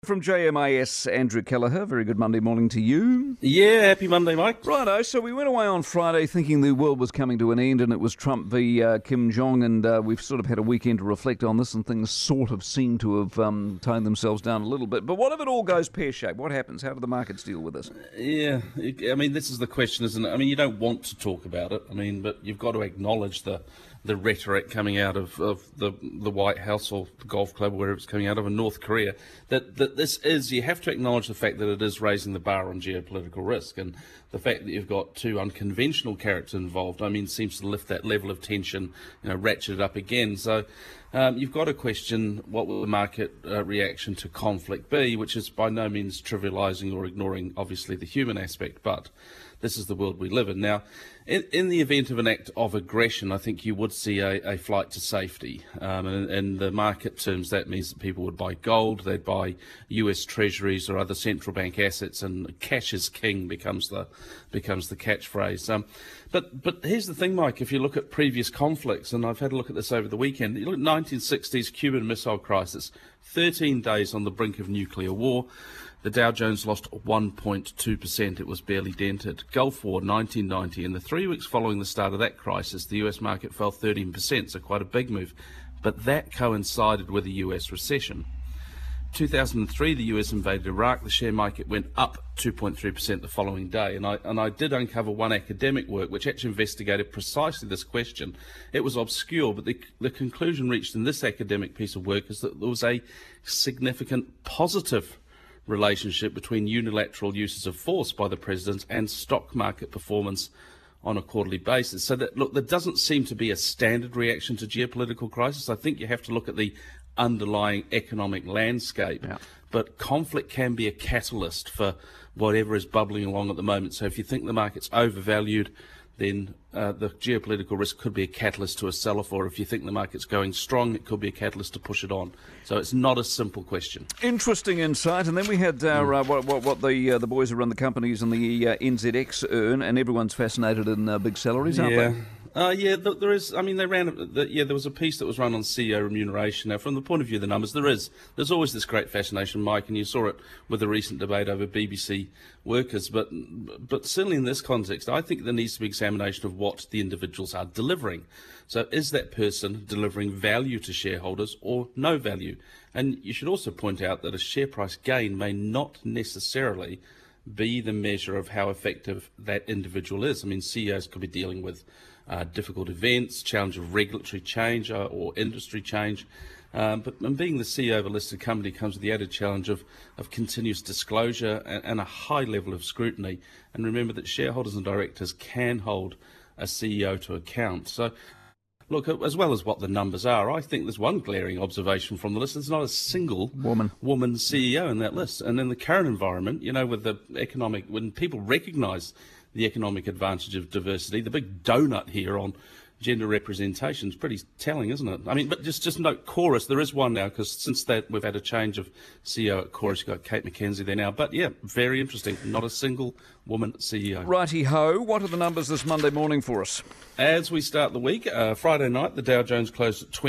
From JMIS, Andrew Kelleher, very good Monday morning to you. Yeah, happy Monday, Mike. Righto, so we went away on Friday thinking the world was coming to an end and it was Trump v Kim Jong, and we've sort of had a weekend to reflect on this and things sort of seem to have toned themselves down a little bit. But what if it all goes pear-shaped? What happens? How do the markets deal with this? Yeah, I mean, this is the question, isn't it? I mean, you don't want to talk about it, but you've got to acknowledge the rhetoric coming out of the White House or the golf club, wherever it's coming out of, in North Korea, that this is, you have to acknowledge the fact that it is raising the bar on geopolitical risk, and the fact that you've got two unconventional characters involved, seems to lift that level of tension, ratchet it up again. So you've got to question what will the market reaction to conflict be, which is by no means trivialising or ignoring, obviously, the human aspect, but this is the world we live in. Now, in the event of an act of aggression, I think you would see a flight to safety. In the market terms, that means that people would buy gold, they'd buy US treasuries or other central bank assets, and cash is king becomes the catchphrase. But here's the thing, Mike, if you look at previous conflicts, and I've had a look at this over the weekend, you look at 1960s Cuban Missile Crisis, 13 days on the brink of nuclear war. The Dow Jones lost 1.2%. It was barely dented. Gulf War, 1990. In the 3 weeks following the start of that crisis, the US market fell 13%, so quite a big move. But that coincided with the US recession. 2003, the US invaded Iraq. The share market went up 2.3% the following day. And I did uncover one academic work which actually investigated precisely this question. It was obscure, but the conclusion reached in this academic piece of work is that there was a significant positive relationship between unilateral uses of force by the president and stock market performance on a quarterly basis. So that, look, there doesn't seem to be a standard reaction to geopolitical crisis. I think you have to look at the underlying economic landscape. Yeah. But conflict can be a catalyst for whatever is bubbling along at the moment. So if you think the market's overvalued, then the geopolitical risk could be a catalyst to a sell-off, or if you think the market's going strong, it could be a catalyst to push it on. So it's not a simple question. Interesting insight. And then we had what the boys who run the companies and the NZX earn, and everyone's fascinated in big salaries, aren't they? There is. They ran. There was a piece that was run on CEO remuneration. Now, from the point of view of the numbers, there's always this great fascination, Mike, and you saw it with the recent debate over BBC workers. But certainly in this context, I think there needs to be examination of what the individuals are delivering. So, is that person delivering value to shareholders or no value? And you should also point out that a share price gain may not necessarily be the measure of how effective that individual is. CEOs could be dealing with difficult events, challenge of regulatory change or industry change. But being the CEO of a listed company comes with the added challenge of continuous disclosure and a high level of scrutiny. And remember that shareholders and directors can hold a CEO to account. So, look, as well as what the numbers are, I think there's one glaring observation from the list. There's not a single woman CEO in that list. And in the current environment, with the economic, when people recognise the economic advantage of diversity, the big donut here on gender representation is pretty telling, isn't it? But just note Chorus, there is one now, because since that we've had a change of CEO at Chorus. You've got Kate McKenzie there now. But yeah, very interesting. Not a single woman CEO. Righty-ho. What are the numbers this Monday morning for us? As we start the week, Friday night, the Dow Jones closed at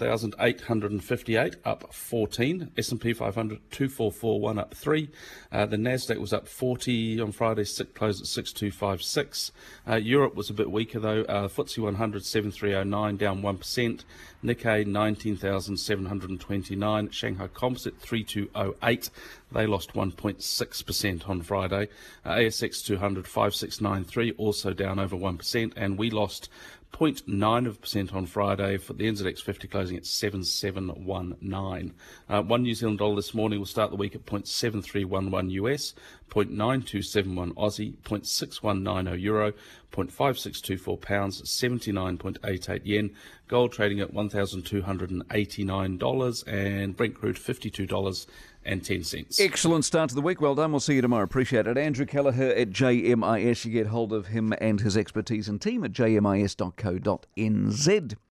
21,858, up 14. S&P 500, 2441, up 3. The Nasdaq was up 40 on Friday, closed at 6256. Europe was a bit weaker, though. FTSE 100, 7309, down 1%. Nikkei 19,729. Shanghai Composite 3208. They lost 1.6% on Friday. ASX 200 5693, also down over 1%, and we lost 0.9% on Friday for the NZX 50 closing at 7719. One New Zealand dollar this morning will start the week at 0.7311 US, 0.9271 Aussie, 0.6190 euro, 0.5624 pounds, 79.88 yen. Gold trading at $1,289, and Brent crude $52.10. Excellent start to the week. Well done. We'll see you tomorrow. Appreciate it. Andrew Kelleher at JMIS. You get hold of him and his expertise and team at jmis.co.nz.